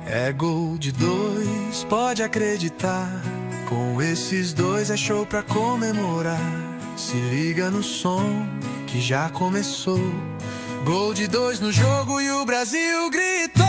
É gol de dois, pode acreditar. Com esses dois é show pra comemorar. Se liga no som que já começou. Gol de dois no jogo e o Brasil gritou.